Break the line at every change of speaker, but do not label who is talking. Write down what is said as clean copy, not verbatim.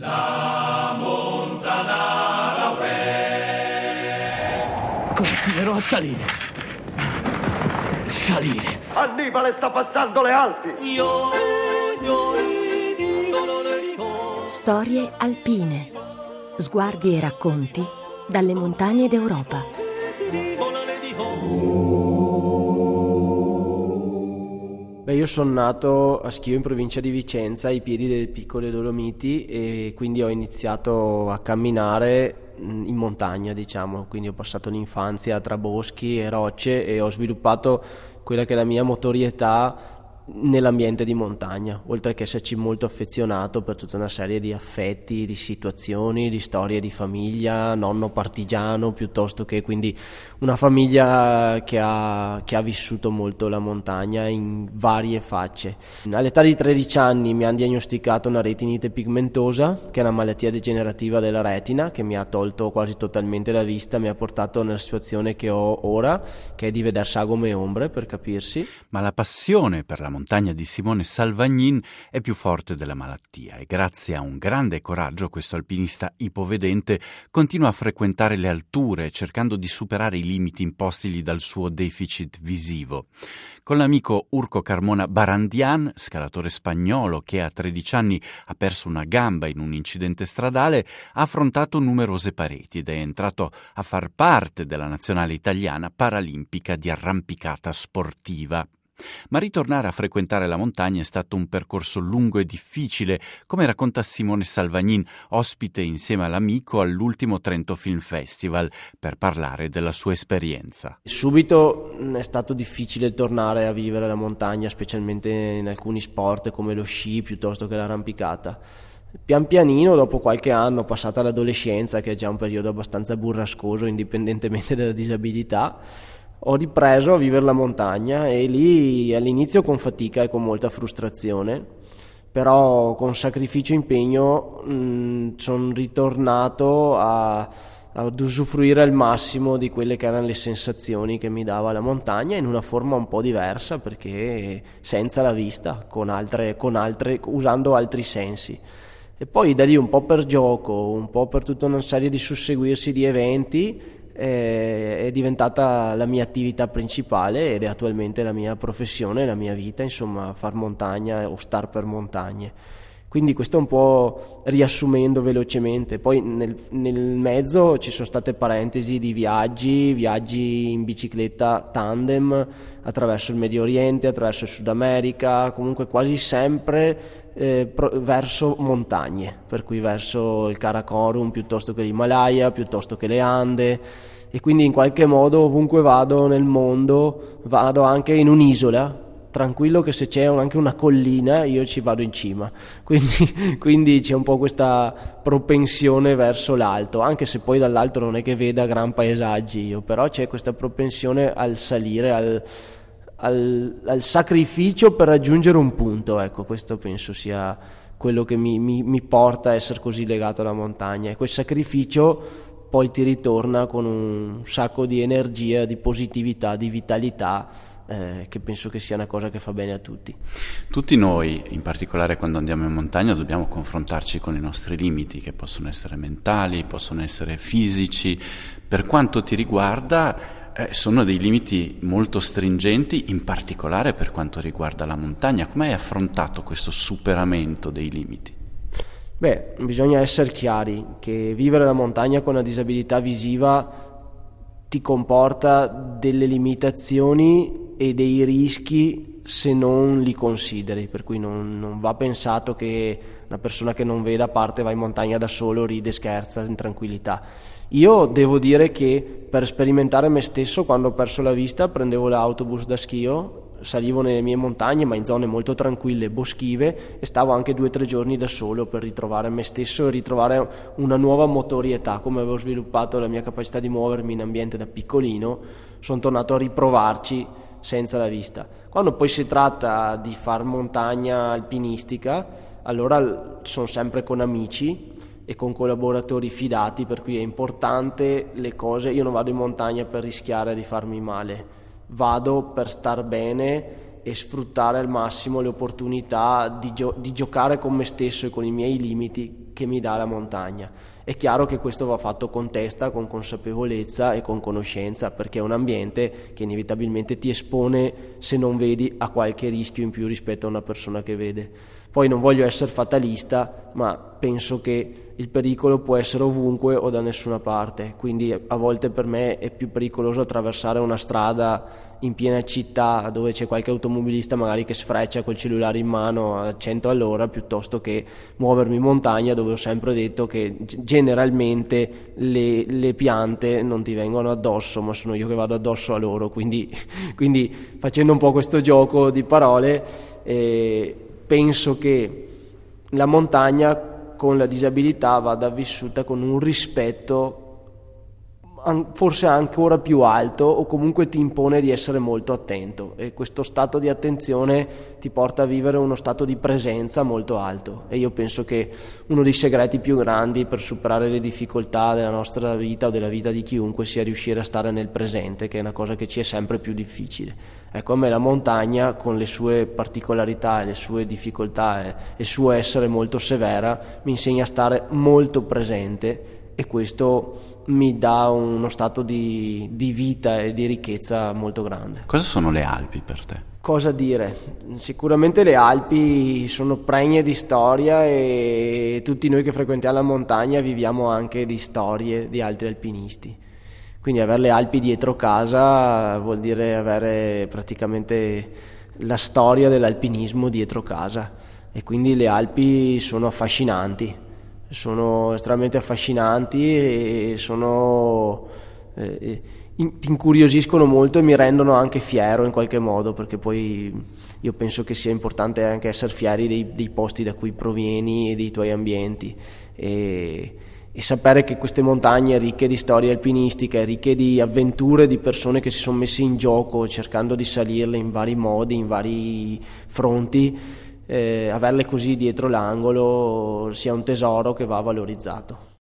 Continuerò a salire. Salire.
Annibale sta passando le Alpi.
Storie alpine. Sguardi e racconti dalle montagne d'Europa.
Beh, io sono nato a Schio in provincia di Vicenza, ai piedi delle piccole Dolomiti, e quindi ho iniziato a camminare in montagna, diciamo. Quindi ho passato l'infanzia tra boschi e rocce e ho sviluppato quella che è la mia motorietà nell'ambiente di montagna, oltre che esserci molto affezionato per tutta una serie di affetti, di situazioni, di storie di famiglia, nonno partigiano, piuttosto che quindi una famiglia che ha vissuto molto la montagna in varie facce. All'età di 13 anni mi hanno diagnosticato una retinite pigmentosa, che è una malattia degenerativa della retina che mi ha tolto quasi totalmente la vista, mi ha portato nella situazione che ho ora, che è di vedere sagome e ombre, per capirsi.
Ma la passione per la montagna di Simone Salvagnin è più forte della malattia e grazie a un grande coraggio questo alpinista ipovedente continua a frequentare le alture cercando di superare i limiti impostigli dal suo deficit visivo. Con l'amico Urco Carmona Barandian, scalatore spagnolo che a 13 anni ha perso una gamba in un incidente stradale, ha affrontato numerose pareti ed è entrato a far parte della nazionale italiana paralimpica di arrampicata sportiva. Ma ritornare a frequentare la montagna è stato un percorso lungo e difficile, come racconta Simone Salvagnin, ospite insieme all'amico all'ultimo Trento Film Festival, per parlare della sua esperienza.
Subito è stato difficile tornare a vivere la montagna, specialmente in alcuni sport come lo sci piuttosto che l'arrampicata. Pian pianino, dopo qualche anno, passata l'adolescenza, che è già un periodo abbastanza burrascoso indipendentemente dalla disabilità, ho ripreso a vivere la montagna, e lì all'inizio con fatica e con molta frustrazione, però con sacrificio e impegno sono ritornato ad usufruire al massimo di quelle che erano le sensazioni che mi dava la montagna, in una forma un po' diversa, perché senza la vista, usando altri sensi. E poi da lì, un po' per gioco, un po' per tutta una serie di susseguirsi di eventi, è diventata la mia attività principale ed è attualmente la mia professione, la mia vita, insomma, far montagna o star per montagne. Quindi questo un po' riassumendo velocemente. Poi nel mezzo ci sono state parentesi di viaggi in bicicletta tandem attraverso il Medio Oriente, attraverso il Sud America, comunque quasi sempre verso montagne, per cui verso il Karakorum piuttosto che l'Himalaya, piuttosto che le Ande, e quindi in qualche modo ovunque vado nel mondo vado anche in un'isola, tranquillo che se c'è anche una collina io ci vado in cima, quindi c'è un po' questa propensione verso l'alto, anche se poi dall'alto non è che veda gran paesaggi io, però c'è questa propensione al salire, al sacrificio per raggiungere un punto. Ecco, questo penso sia quello che mi porta a essere così legato alla montagna, e quel sacrificio poi ti ritorna con un sacco di energia, di positività, di vitalità, che penso che sia una cosa che fa bene a tutti.
Tutti noi, in particolare quando andiamo in montagna, dobbiamo confrontarci con i nostri limiti, che possono essere mentali, possono essere fisici. Per quanto ti riguarda, sono dei limiti molto stringenti, in particolare per quanto riguarda la montagna. Come hai affrontato questo superamento dei limiti?
Beh, bisogna essere chiari che vivere la montagna con una disabilità visiva ti comporta delle limitazioni e dei rischi se non li consideri, per cui non va pensato che una persona che non veda parte, va in montagna da solo, ride, scherza in tranquillità. Io devo dire che per sperimentare me stesso, quando ho perso la vista, prendevo l'autobus da Schio, salivo nelle mie montagne, ma in zone molto tranquille, boschive, e stavo anche 2 o 3 giorni da solo per ritrovare me stesso e ritrovare una nuova motorietà. Come avevo sviluppato la mia capacità di muovermi in ambiente da piccolino, sono tornato a riprovarci senza la vista. Quando poi si tratta di far montagna alpinistica, allora sono sempre con amici e con collaboratori fidati, per cui è importante le cose. Io non vado in montagna per rischiare di farmi male, vado per star bene e sfruttare al massimo le opportunità di giocare con me stesso e con i miei limiti, che mi dà la montagna. È chiaro che questo va fatto con testa, con consapevolezza e con conoscenza, perché è un ambiente che inevitabilmente ti espone, se non vedi, a qualche rischio in più rispetto a una persona che vede. Poi non voglio essere fatalista, ma penso che il pericolo può essere ovunque o da nessuna parte, quindi a volte per me è più pericoloso attraversare una strada in piena città dove c'è qualche automobilista magari che sfreccia col cellulare in mano a 100 all'ora, piuttosto che muovermi in montagna, dove ho sempre detto che generalmente le piante non ti vengono addosso, ma sono io che vado addosso a loro, quindi facendo un po' questo gioco di parole, penso che la montagna con la disabilità vada vissuta con un rispetto forse ancora più alto, o comunque ti impone di essere molto attento, e questo stato di attenzione ti porta a vivere uno stato di presenza molto alto. E io penso che uno dei segreti più grandi per superare le difficoltà della nostra vita o della vita di chiunque sia riuscire a stare nel presente, che è una cosa che ci è sempre più difficile. Ecco, a me la montagna, con le sue particolarità e le sue difficoltà e il suo essere molto severa, mi insegna a stare molto presente, e questo mi dà uno stato di vita e di ricchezza molto grande.
Cosa sono le Alpi per te?
Cosa dire? Sicuramente le Alpi sono pregne di storia, e tutti noi che frequentiamo la montagna viviamo anche di storie di altri alpinisti. Quindi avere le Alpi dietro casa vuol dire avere praticamente la storia dell'alpinismo dietro casa, e quindi le Alpi sono affascinanti. Sono estremamente affascinanti e ti incuriosiscono molto e mi rendono anche fiero in qualche modo, perché poi io penso che sia importante anche essere fieri dei posti da cui provieni e dei tuoi ambienti, e sapere che queste montagne ricche di storie alpinistiche, ricche di avventure di persone che si sono messe in gioco cercando di salirle in vari modi, in vari fronti, averle così dietro l'angolo sia un tesoro che va valorizzato.